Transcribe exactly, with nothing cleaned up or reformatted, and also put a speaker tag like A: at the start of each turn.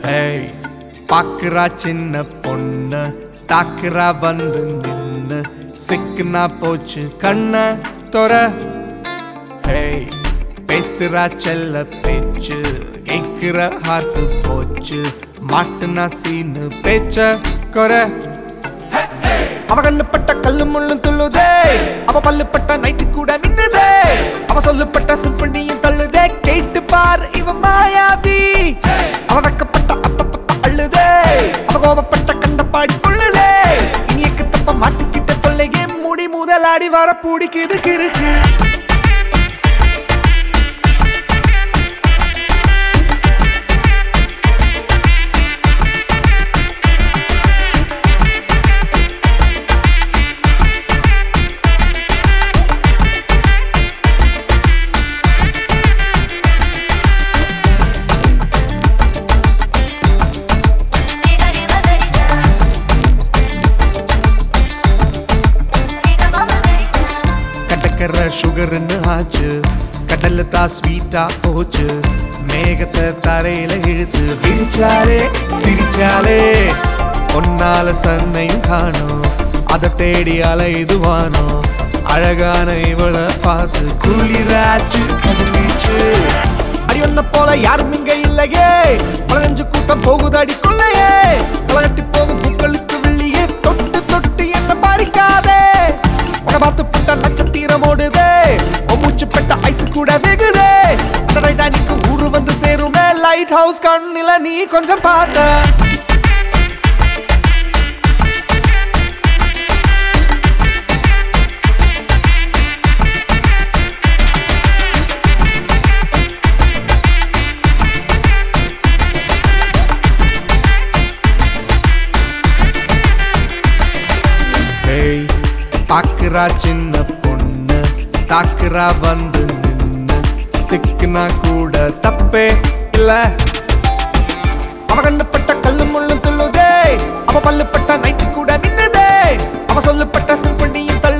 A: Hey, பாக்குறா சின்ன பொண்ணு தாக்குறா வந்து நின்னு சிக்குனா போச்சு கண்ண தொர. Hey, பேசுறா செல்ல பேச்சு கேக்குற ஹார்ட் போச்சு மாட்டுனா சீனு பேச்ச கொர. அவ கண்ணுப்பட்ட கல்லு முள்ளும் துள்ளுதே, அவ பல்லுப்பட்ட நைட்டு கூட மின்னுதே, அவ சொல்லுப்பட்ட சிம்பனியும் தள்ளுதே. கேட்டு பார் இவ மாயாவி, அவ வெக்கப்பட்ட அப்பப்பட்ட அள்ளுதே, அவ கோபப்பட்ட கண்டப்பாடி கொள்ளுதே. இனியக்கு தப்ப மாட்டிக்கிட்ட தொல்லையே முடி முதலாடி வர பிடிக்குது கிறுக்கு. சுகர்னு ஆச்சு கடல்ல தா ஸ்வீட்டா போச்சு, மேகத்தை தரையில இழுத்து விரிச்சாலே சிரிச்சாலே. பொன்னால சன்னையும் காணும் அதை தேடி அலைதுவானோ, அழகான இவளை பார்த்து குளிராச்சு கதிர்வீச்சு. அடி ஒன்ன போல யாரும் இங்க இல்லையே, பதினஞ்சு கூட்டம் போகுது அடி கொள்ளையே. கலகட்டி போகும் பூக்களுக்கு வெள்ளியே தொட்டு தொட்டு என்ன பாரிக்காதே. உன பார்த்து புட்ட நட்சத்திரம் ஓடுதே, மூச்சு பெட்ட ஐஸ் கூட வெகுதே. அந்த டைட்டானிக்கு ஊரு வந்து சேருமே, லைட் ஹவுஸ் கண்ணில நீ கொஞ்சம் பார்த்த. பாக்குறா சின்ன பொண்ணு தாக்குறா வந்து நின்னு சிக்குனா கூட தப்பே இல்ல. அவ கண்ணுப்பட்ட கல்லு முள்ளும் துள்ளுதே, அவ பல்லுப்பட்ட நைட்டு கூட மின்னுதே, அவ சொல்லுப்பட்ட சிம்பனியும் தள்ளு